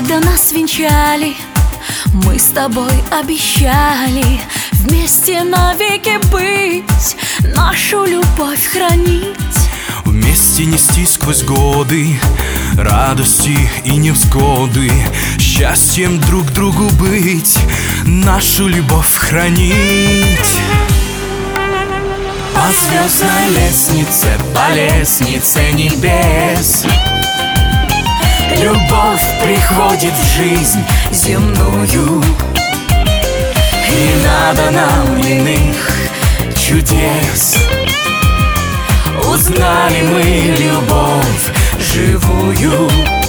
когда нас венчали, мы с тобой обещали вместе навеки быть, нашу любовь хранить. Вместе нести сквозь годы радости и невзгоды, счастьем друг другу быть, нашу любовь хранить. По звездной лестнице, по лестнице небес любовь приходит в жизнь земную. Не надо нам иных чудес, узнали мы любовь живую.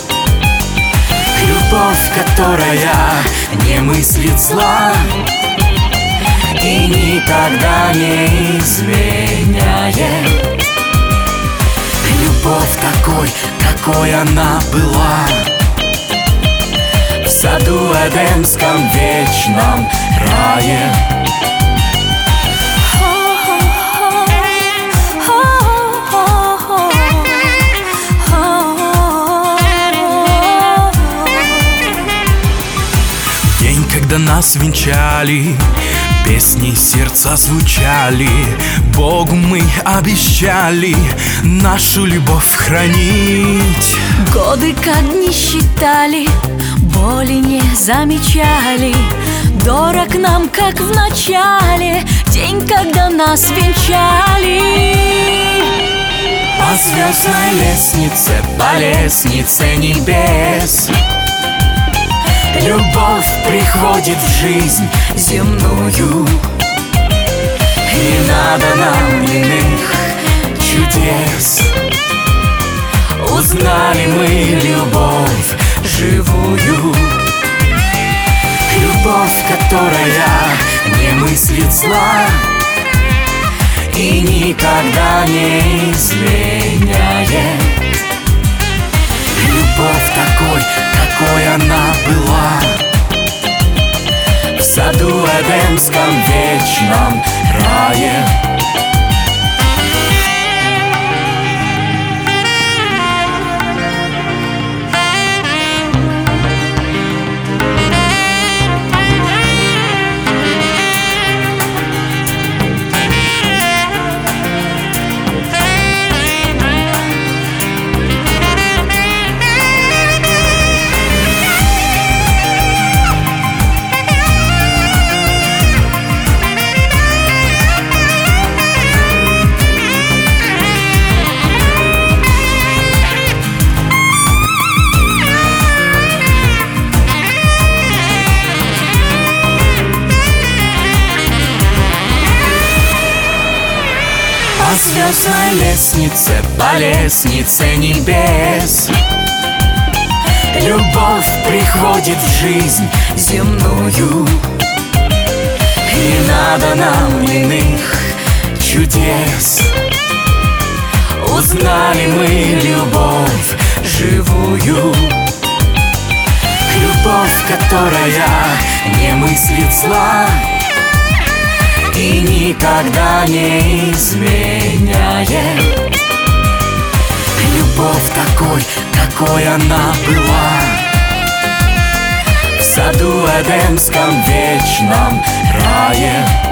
Любовь, которая не мыслит зла и никогда не изменяет. Любовь такой, какой она была в саду Эдемском вечном рае. День, когда нас венчали, песни сердца звучали, Богу мы обещали нашу любовь хранить. Годы как дни считали, боли не замечали, дорог нам, как в начале день, когда нас венчали. По звездной лестнице, по лестнице небес любовь приходит в жизнь земную. Не надо нам иных чудес, узнали мы любовь живую. Любовь, которая не мыслит зла и никогда не изменяет. Любовь такой, какой она была в саду Эдемском вечном рае. По звездной лестнице, по лестнице небес любовь приходит в жизнь земную. Не надо нам иных чудес, узнали мы любовь живую. Любовь, которая не мыслит зла и никогда не изменяет. Любовь такой, какой она была в саду Эдемском вечном рае.